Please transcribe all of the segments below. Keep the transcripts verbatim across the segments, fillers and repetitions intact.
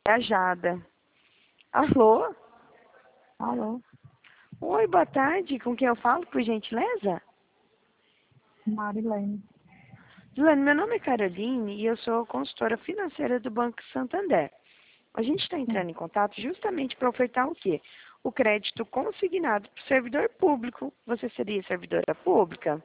viajada. Alô? Alô, Oi, boa tarde. Com quem eu falo, por gentileza? Marilene. Juliane, meu nome é Caroline e eu sou consultora financeira do Banco Santander. A gente está entrando em contato justamente para ofertar o quê? O crédito consignado para o servidor público. Você seria servidora pública?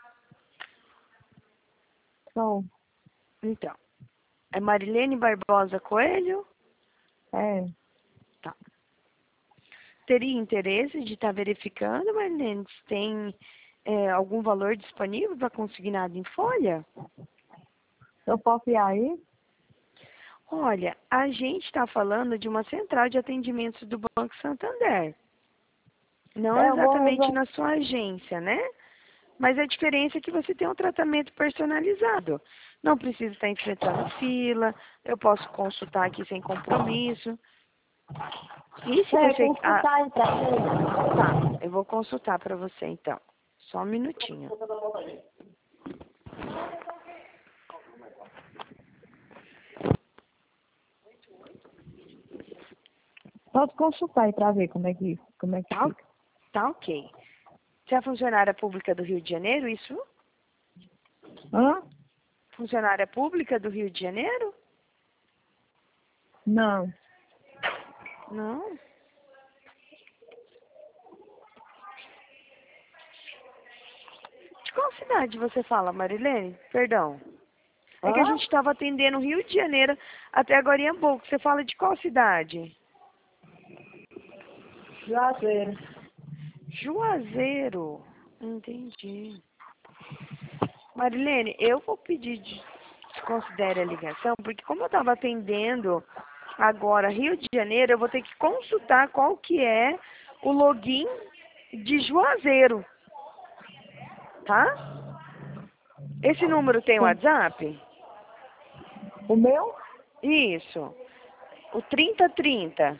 Sou. Então, é Marilene Barbosa Coelho? É. Tá. Teria interesse de estar verificando, Marilene, se tem é, algum valor disponível para consignado em folha? Eu posso ir aí? Olha, a gente está falando de uma central de atendimentos do Banco Santander. Não É, eu vou exatamente resolver. na sua agência, né? Mas a diferença é que você tem um tratamento personalizado. Não precisa estar enfrentando fila, eu posso consultar aqui sem compromisso. E se É, você... Ah, consultar aí pra mim. tá, eu vou consultar para você então. Só um minutinho. Pode consultar aí pra ver como é que, como é que Tá, fica. tá ok. Você é funcionária pública do Rio de Janeiro, isso? Hã? Funcionária pública do Rio de Janeiro? Não. Não. De qual cidade você fala, Marilene? Perdão. É que a Hã? gente estava atendendo o Rio de Janeiro até agora em pouco. Você fala de qual cidade? Juazeiro. Juazeiro. Entendi. Marilene, eu vou pedir de desconsidere a ligação, porque como eu estava atendendo agora Rio de Janeiro, eu vou ter que consultar qual que é o login de Juazeiro, tá? Esse número tem Sim. WhatsApp? O meu? Isso. O trinta trinta.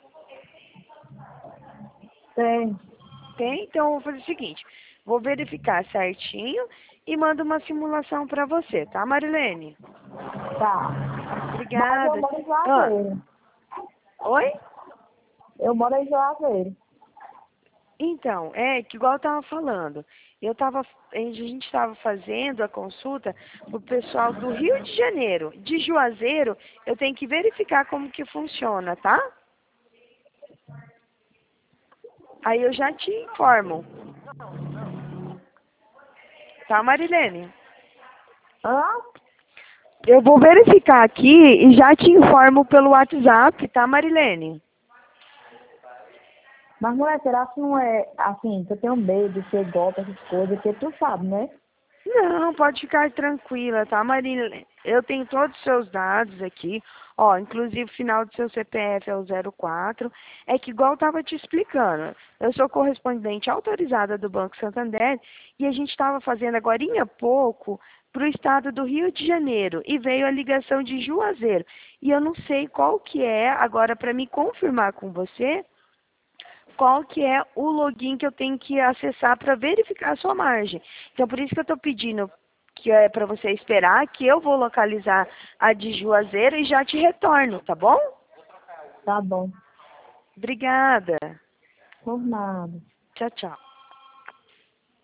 Tem. Tem? Então eu vou fazer o seguinte, vou verificar certinho e mando uma simulação para você, tá, Marilene? Tá. Mas eu Obrigada. moro em Ah, Juazeiro. oi? Eu moro em Juazeiro. Então, é que igual eu estava falando, eu tava, a gente estava fazendo a consulta pro pessoal do Rio de Janeiro. De Juazeiro, eu tenho que verificar como que funciona, tá? Aí eu já te informo. Tá, Marilene? Hã? Eu vou verificar aqui e já te informo pelo WhatsApp, tá, Marilene? Mas não é, será que não é assim, que eu tenho medo de ser golpe, essas coisas, porque tu sabe, né? Não, pode ficar tranquila, tá, Marília? Eu tenho todos os seus dados aqui, ó, inclusive o final do seu C P F é o zero quatro. É que igual eu tava te explicando, eu sou correspondente autorizada do Banco Santander e a gente estava fazendo agora há pouco para o estado do Rio de Janeiro e veio a ligação de Juazeiro. E eu não sei qual que é, agora para me confirmar com você, qual que é o login que eu tenho que acessar para verificar a sua margem. Então, por isso que eu estou pedindo que é para você esperar, que eu vou localizar a de Juazeiro e já te retorno, tá bom? Tá bom. Obrigada. Por nada. Tchau, tchau.